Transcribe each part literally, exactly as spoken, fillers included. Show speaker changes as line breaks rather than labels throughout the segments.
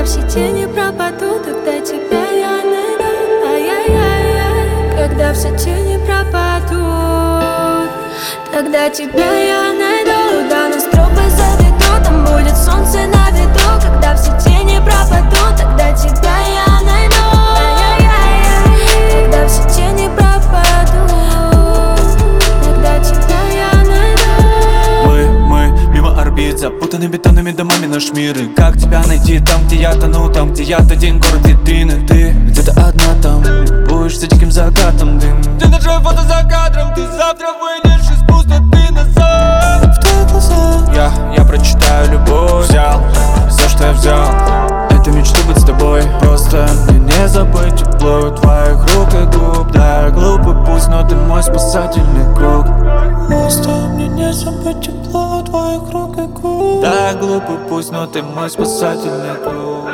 Когда все тени пропадут, тогда тебя я найду. Ай-яй-яй-яй. Когда все тени пропадут, тогда тебя я найду. Куда нас тропы заведут, там будет солнце на виду. Когда все тени пропадут, тогда тебя я найду. Ай-яй-яй-яй. Когда все тени пропадут, тогда тебя я найду.
Мы, мы мимо орбит, запутаны бетонными домами наш мир. И как тебя найти там, где я тону, там, где я один город витрины. Ты где-то одна там, будешь за диким закатом дым. Ты нажал фото за кадром, ты завтра выйдешь из пустоты назад. В твоих глазах я, я прочитаю любовь. Взял, за что я взял эту мечту быть с тобой. Просто мне не забыть тепло твоих рук и губ. Да, я глупый пусть, но ты мой спасательный круг. Просто мне не забыть тепло твоих рук и губ. Да, я глупый пусть, но ты мой спасательный круг.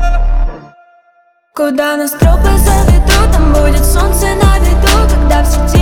Куда нас тропы заведут, там будет солнце на виду. Когда все